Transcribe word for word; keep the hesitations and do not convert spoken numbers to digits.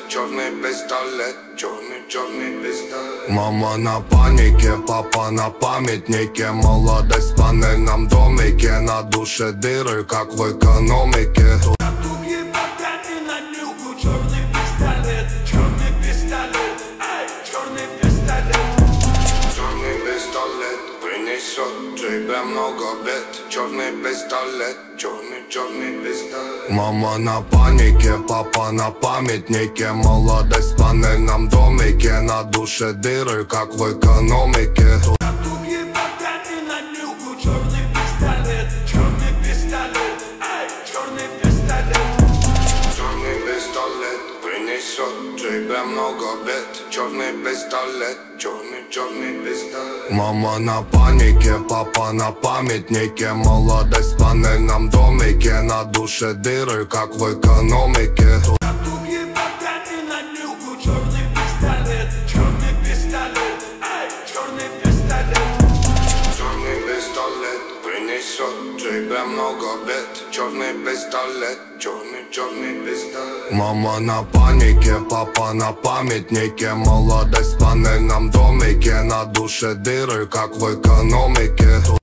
черный пистолет, черный, черный пистолет. Мама на панике, папа на памятнике. Молодость в панельном домике. На душе дыры, как в экономике. Тугие паттерны на нюху, черный пистолет, черный пистолет, эй, черный пистолет. Черный пистолет принесет тебе много бед. Черный пистолет, черный, черный пистолет. Мама на панике, папа на памятнике. Молодость в панельном домике. На душе дыры, как в экономике. Тугие паттерны на нюху, черный пистолет, черный пистолет, эй, черный пистолет. Черный пистолет принесет тебе много бед. Черный пистолет, черный, черный пистолет. Мама на панике, папа на памятнике. Молодость в панельном домике. На душе дыры, как в экономике. Тугие паттерны на нюху, черный пистолет, черный пистолет, эй, черный пистолет. Черный пистолет принесет тебе много бед. Черный пистолет, черный, черный пистолет. Мама на панике, папа на памятнике. Молодость в панельном домике. На душе дыры, как в экономике.